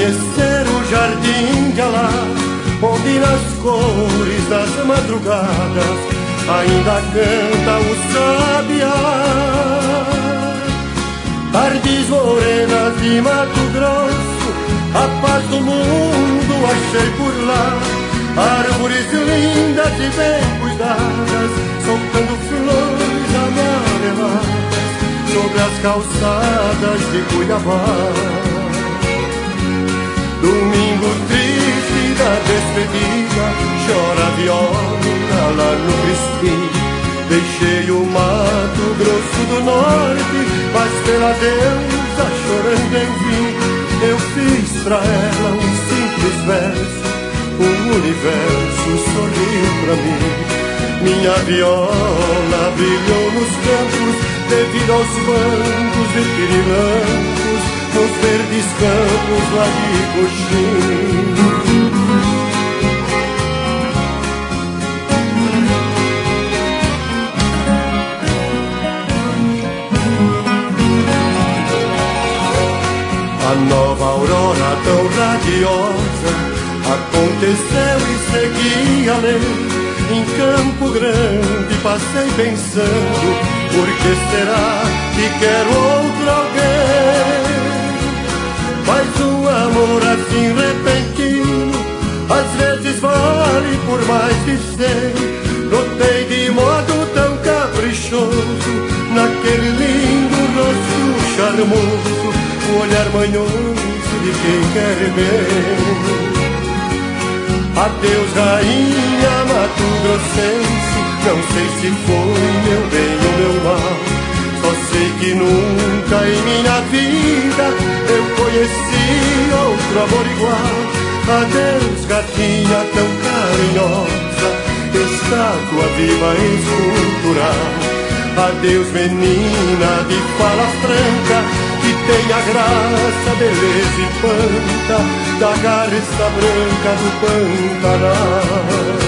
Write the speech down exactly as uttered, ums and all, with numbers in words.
conhecer o jardim de Alá, onde nas cores das madrugadas ainda canta o sabiá. Tardes morenas de Mato Grosso, a paz do mundo achei por lá. Árvores lindas e bem cuidadas, soltando flores amareladas sobre as calçadas de Cuiabá. Domingo triste da despedida, chora a viola lá no Crispim. Deixei o Mato Grosso do Norte, mas pela deusa chorando eu vim. Eu fiz pra ela um simples verso, o universo sorriu pra mim. Minha viola brilhou nos campos, devido aos bancos e pirilampos, nos verdes campos lá de Coxim. A nova aurora tão radiosa aconteceu e segui a lei. Em Campo Grande passei pensando, por que será que quero outro alguém? Mas um amor assim repentino às vezes vale por mais que cem. Notei de modo tão caprichoso naquele lindo rosto charmoso, o olhar manhoso de quem quer bem. Adeus, rainha mato-grossense, não sei se foi meu bem ou meu mal. Só sei que nunca em minha vida eu conheci outro amor igual. Adeus, gatinha tão carinhosa, estátua viva escultural. Adeus, menina de fala franca, que tem a graça, beleza e panta da garça branca do Pantanal.